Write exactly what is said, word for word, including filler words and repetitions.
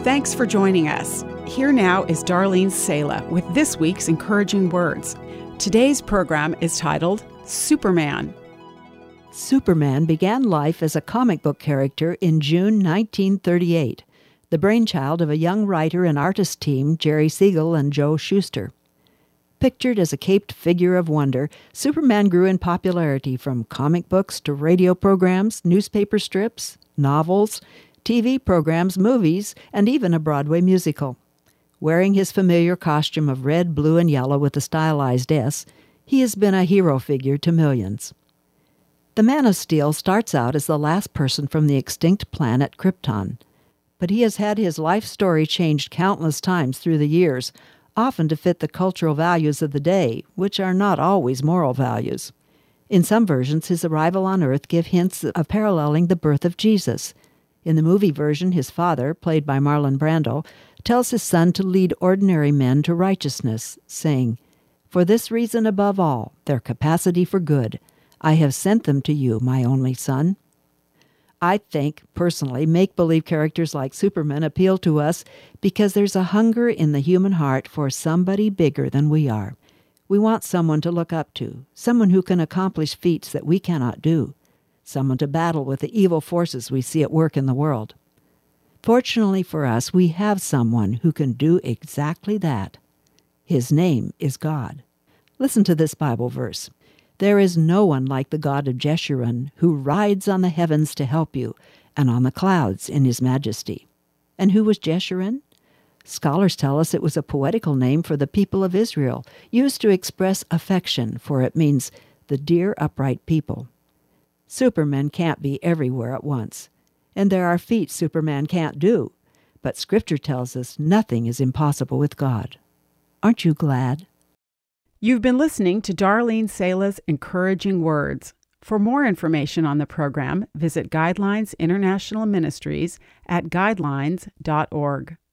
Thanks for joining us. Here now is Darlene Sala with this week's encouraging words. Today's program is titled Superman. Superman began life as a comic book character in June nineteen thirty-eight, the brainchild of a young writer and artist team, Jerry Siegel and Joe Shuster. Pictured as a caped figure of wonder, Superman grew in popularity from comic books to radio programs, newspaper strips, novels, T V programs, movies, and even a Broadway musical. Wearing his familiar costume of red, blue, and yellow with a stylized S, he has been a hero figure to millions. The Man of Steel starts out as the last person from the extinct planet Krypton, but he has had his life story changed countless times through the years, often to fit the cultural values of the day, which are not always moral values. In some versions, his arrival on Earth give hints of paralleling the birth of Jesus. In the movie version, his father, played by Marlon Brando, tells his son to lead ordinary men to righteousness, saying, "For this reason above all, their capacity for good, I have sent them to you, my only son." I think, personally, make-believe characters like Superman appeal to us because there's a hunger in the human heart for somebody bigger than we are. We want someone to look up to, someone who can accomplish feats that we cannot do, someone to battle with the evil forces we see at work in the world. Fortunately for us, we have someone who can do exactly that. His name is God. Listen to this Bible verse. "There is no one like the God of Jeshurun, who rides on the heavens to help you, and on the clouds in his majesty." And who was Jeshurun? Scholars tell us it was a poetical name for the people of Israel, used to express affection, for it means the dear upright people. Superman can't be everywhere at once, and there are feats Superman can't do, but Scripture tells us nothing is impossible with God. Aren't you glad? You've been listening to Darlene Sala's Encouraging Words. For more information on the program, visit Guidelines International Ministries at guidelines dot org.